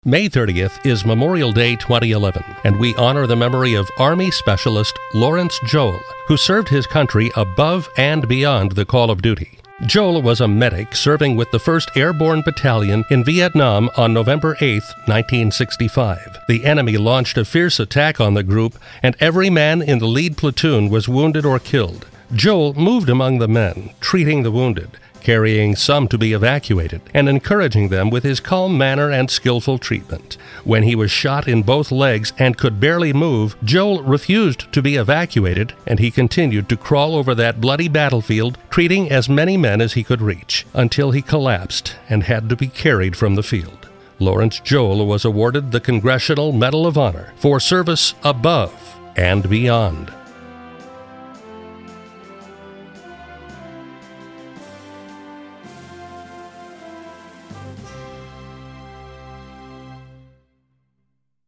May 30th is Memorial Day 2011, and we honor the memory of Army Specialist Lawrence Joel, who served his country above and beyond the call of duty. Joel was a medic serving with the 1st Airborne Battalion in Vietnam on November 8, 1965. The enemy launched a fierce attack on the group, and every man in the lead platoon was wounded or killed. Joel moved among the men, treating the wounded, carrying some to be evacuated, and encouraging them with his calm manner and skillful treatment. When he was shot in both legs and could barely move, Joel refused to be evacuated, and he continued to crawl over that bloody battlefield, treating as many men as he could reach, until he collapsed and had to be carried from the field. Lawrence Joel was awarded the Congressional Medal of Honor for service above and beyond.